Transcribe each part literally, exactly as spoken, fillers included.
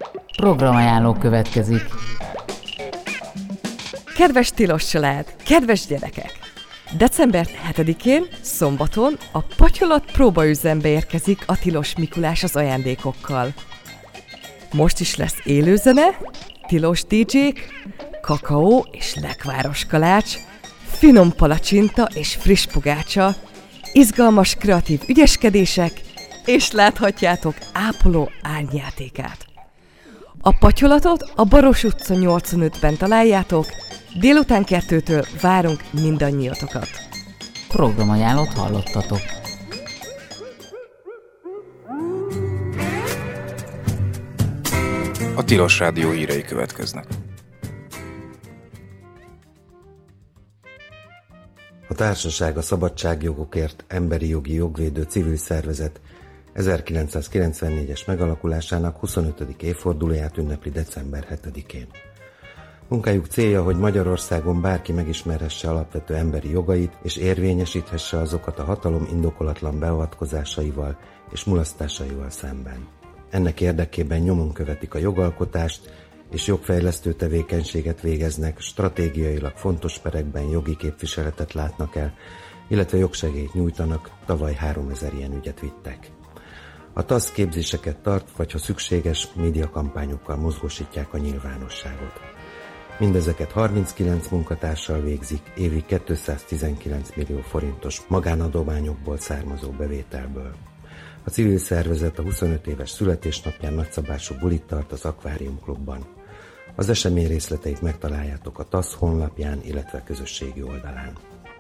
Programajánló következik. Kedves tilos család, kedves gyerekek! december hetedikén, szombaton a Patyolat próbaüzembe érkezik a Tilos Mikulás az ajándékokkal. Most is lesz élőzene, tilos dé dzsék, kakaó és lekváros kalács, finom palacsinta és friss pogácsa, izgalmas kreatív ügyeskedések, és láthatjátok ápoló árnyjátékát. A Patyolatot a Baros utca nyolcvanötben találjátok, délután kettőtől várunk mindannyiatokat. Programajánlót hallottatok. A Tilos Rádió hírei következnek. A Társaság a szabadságjogokért emberi jogi jogvédő civil szervezet ezerkilencszázkilencvennégyes megalakulásának huszonötödik évfordulóját ünnepli december hetedikén. Munkájuk célja, hogy Magyarországon bárki megismerhesse alapvető emberi jogait és érvényesíthesse azokat a hatalom indokolatlan beavatkozásaival és mulasztásaival szemben. Ennek érdekében nyomon követik a jogalkotást és jogfejlesztő tevékenységet végeznek, stratégiailag fontos perekben jogi képviseletet látnak el, illetve jogsegélyt nyújtanak, tavaly háromezer ilyen ügyet vittek. A TASZ képzéseket tart, vagy ha szükséges, médiakampányokkal mozgósítják a nyilvánosságot. Mindezeket harminckilenc munkatársal végzik, évi kétszáztizenkilenc millió forintos magánadományokból származó bevételből. A civil szervezet a huszonöt éves születésnapján nagyszabású bulit tart az Akvárium Klubban. Az esemény részleteit megtaláljátok a TASZ honlapján, illetve közösségi oldalán.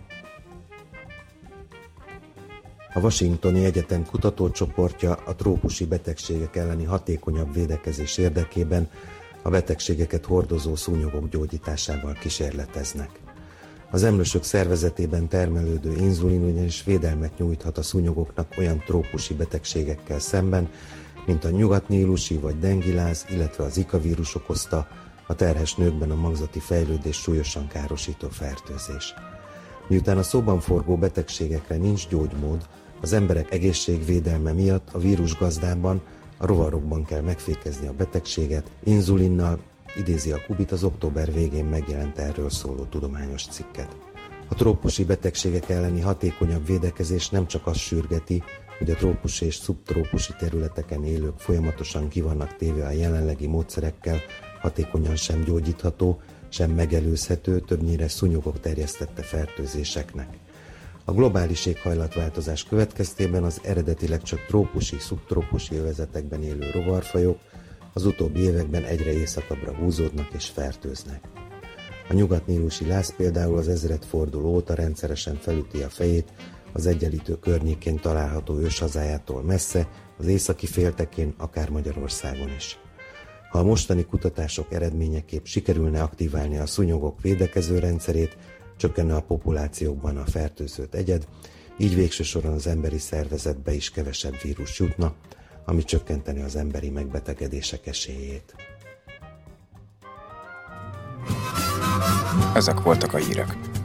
A Washingtoni Egyetem kutatócsoportja a trópusi betegségek elleni hatékonyabb védekezés érdekében a betegségeket hordozó szúnyogok gyógyításával kísérleteznek. Az emlősök szervezetében termelődő inzulin ugyanis védelmet nyújthat a szúnyogoknak olyan trópusi betegségekkel szemben, mint a nyugatnílusi vagy dengiláz, illetve a zika vírus okozta, a terhes nőkben a magzati fejlődés súlyosan károsító fertőzés. Miután a szóban forgó betegségekre nincs gyógymód, az emberek egészségvédelme miatt a vírusgazdában, a rovarokban kell megfékezni a betegséget, inzulinnal, idézi a Kubit az október végén megjelent erről szóló tudományos cikket. A trópusi betegségek elleni hatékonyabb védekezés nem csak azt sürgeti, hogy a trópusi és szubtrópusi területeken élők folyamatosan ki vannak téve a jelenlegi módszerekkel hatékonyan sem gyógyítható, sem megelőzhető, többnyire szúnyogok terjesztette fertőzéseknek. A globális éghajlatváltozás következtében az eredetileg csak trópusi, szubtrópusi övezetekben élő rovarfajok az utóbbi években egyre északabbra húzódnak és fertőznek. A nyugatnílusi láz például az ezredforduló óta rendszeresen felüti a fejét az Egyenlítő környékén található őshazájától messze, az északi féltekén, akár Magyarországon is. Ha a mostani kutatások eredményeképp sikerülne aktiválni a szúnyogok védekező rendszerét, csökkenne a populációkban a fertőzött egyed, így végső soron az emberi szervezetbe is kevesebb vírus jutna, ami csökkenteni az emberi megbetegedések esélyét. Ezek voltak a hírek.